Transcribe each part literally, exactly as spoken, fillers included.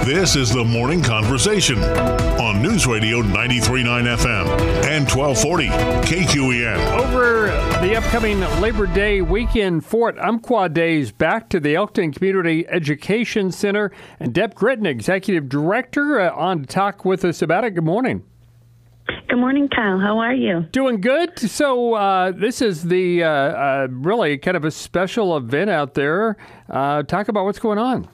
This is the Morning Conversation on News Radio ninety-three point nine F M and twelve forty K Q E N. Over the upcoming Labor Day weekend, Fort Umpqua Days back to the Elkton Community Education Center. And Deb Gritton, Executive Director, uh, on to talk with us about it. Good morning. Good morning, Kyle. How are you? Doing good. So uh, this is the uh, uh, really kind of a special event out there. Uh, talk about what's going on.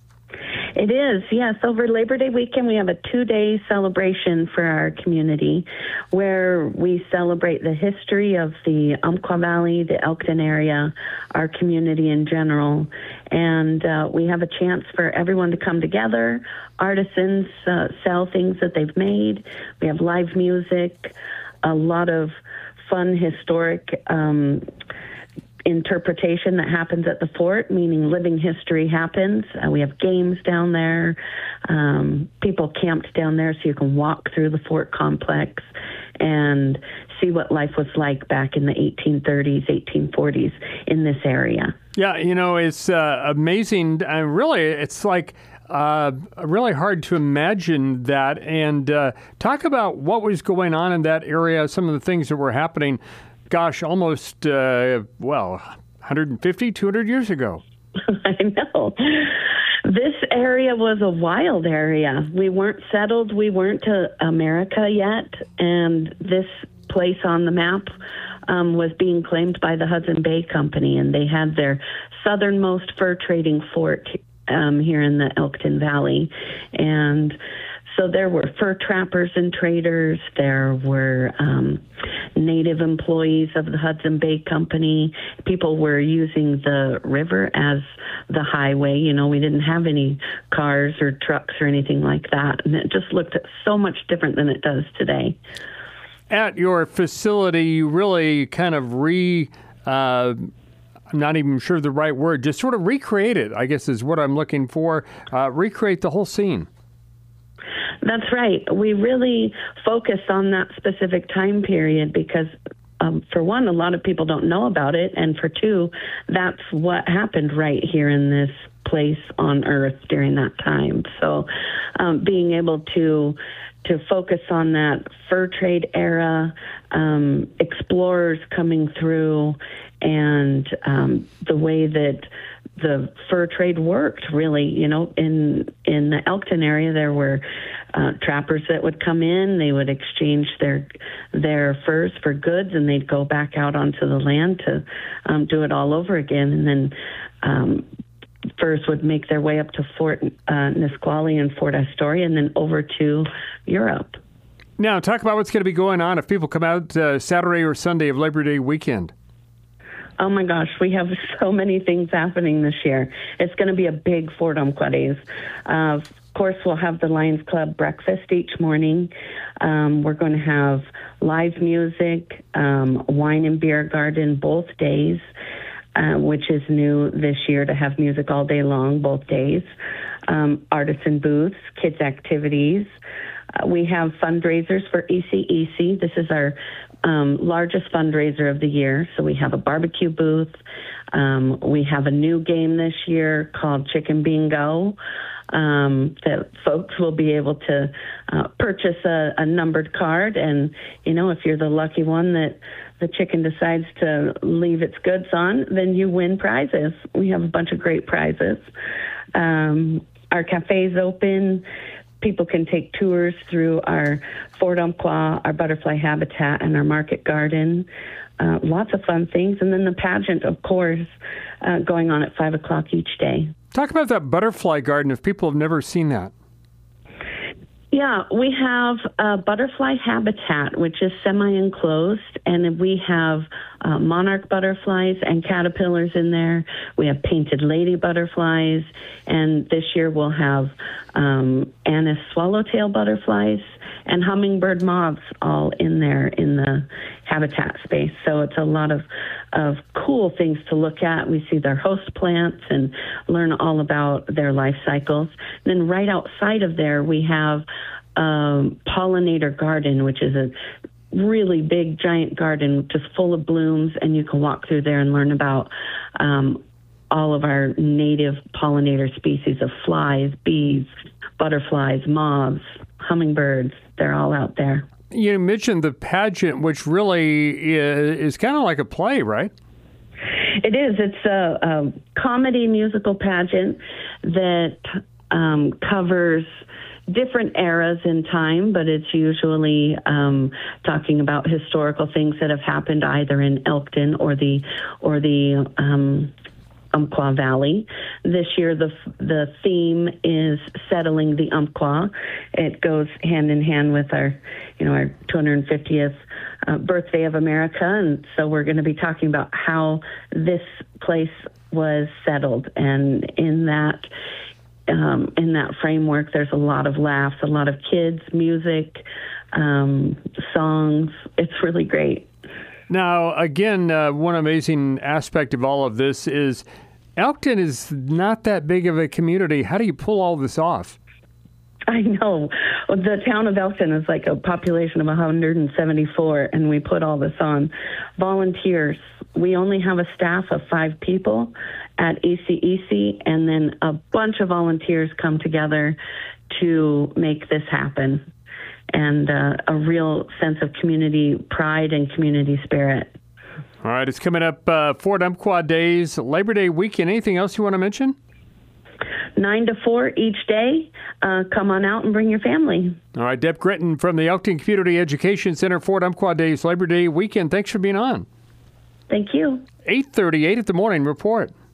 It is, yes. Over Labor Day weekend, we have a two-day celebration for our community where we celebrate the history of the Umpqua Valley, the Elkton area, our community in general. And uh, we have a chance for everyone to come together. Artisans uh, sell things that they've made. We have live music, a lot of fun historic um interpretation that happens at the fort, meaning living history happens. Uh, we have games down there. Um, people camped down there so you can walk through the fort complex and see what life was like back in the eighteen thirties, eighteen forties in this area. Yeah, you know, it's uh, amazing. Uh, really, it's like uh, really hard to imagine that. And uh, talk about what was going on in that area, some of the things that were happening. Gosh, almost, uh, well, one hundred fifty, two hundred years ago. I know. This area was a wild area. We weren't settled. We weren't to America yet. And this place on the map um, was being claimed by the Hudson Bay Company. And they had their southernmost fur trading fort um, here in the Elkton Valley. And so there were fur trappers and traders. There were um, native employees of the Hudson Bay Company. People were using the river as the highway. You know, we didn't have any cars or trucks or anything like that. And it just looked so much different than it does today. At your facility, you really kind of re... Uh, I'm not even sure the right word. Just sort of recreate it, I guess, is what I'm looking for. Uh, recreate the whole scene. That's right. We really focus on that specific time period because, um, for one, a lot of people don't know about it. And for two, that's what happened right here in this place on Earth during that time. So um, being able to to focus on that fur trade era, um, explorers coming through, and um, the way that the fur trade worked, really. You know, in in the Elkton area, there were uh, trappers that would come in. They would exchange their their furs for goods, and they'd go back out onto the land to um, do it all over again. And then um, furs would make their way up to Fort uh, Nisqually and Fort Astoria, and then over to Europe. Now, talk about what's going to be going on if people come out uh, Saturday or Sunday of Labor Day weekend. Oh, my gosh, we have so many things happening this year. It's going to be a big Fort Umpqua Days. Uh, of course, we'll have the Lions Club breakfast each morning. Um, we're going to have live music, um, wine and beer garden both days, uh, which is new this year to have music all day long, both days. Um, artisan booths, kids' activities. Uh, we have fundraisers for E C E C. This is our Um, largest fundraiser of the year. So we have a barbecue booth. Um, we have a new game this year called Chicken Bingo um, that folks will be able to uh, purchase a, a numbered card. And, you know, if you're the lucky one that the chicken decides to leave its goods on, then you win prizes. We have a bunch of great prizes. Um, our cafe's open. People can take tours through our Fort Umpqua, our butterfly habitat, and our market garden. Uh, lots of fun things. And then the pageant, of course, uh, going on at five o'clock each day. Talk about that butterfly garden if people have never seen that. Yeah, we have a butterfly habitat, which is semi-enclosed, and we have uh, monarch butterflies and caterpillars in there. We have painted lady butterflies, and this year we'll have um, Annis swallowtail butterflies and hummingbird moths all in there in the habitat space. So it's a lot of, of cool things to look at. We see their host plants and learn all about their life cycles. And then right outside of there, we have um, pollinator garden, which is a really big, giant garden just full of blooms, and you can walk through there and learn about um, all of our native pollinator species of flies, bees, butterflies, moths, hummingbirds. They're all out there. You mentioned the pageant, which really is, is kind of like a play, right? It is. It's a, a comedy musical pageant that um, covers different eras in time, but it's usually um, talking about historical things that have happened either in Elkton or the or the um, Umpqua Valley. This year, the the theme is settling the Umpqua. It goes hand in hand with our, you know, our two hundred fiftieth uh, birthday of America, and so we're going to be talking about how this place was settled. And in that um, in that framework, there's a lot of laughs, a lot of kids, music, um, songs. It's really great. Now, again, uh, one amazing aspect of all of this is Elkton is not that big of a community. How do you pull all this off? I know. The town of Elkton is like a population of one hundred seventy-four, and we put all this on. Volunteers. We only have a staff of five people at E C E C, and then a bunch of volunteers come together to make this happen. And uh, a real sense of community pride and community spirit. All right, it's coming up, uh, Fort Umpqua Days, Labor Day weekend. Anything else you want to mention? Nine to four each day. Uh, come on out and bring your family. All right, Deb Gritton from the Elkton Community Education Center, Fort Umpqua Days, Labor Day weekend. Thanks for being on. Thank you. eight thirty-eight at the Morning Report.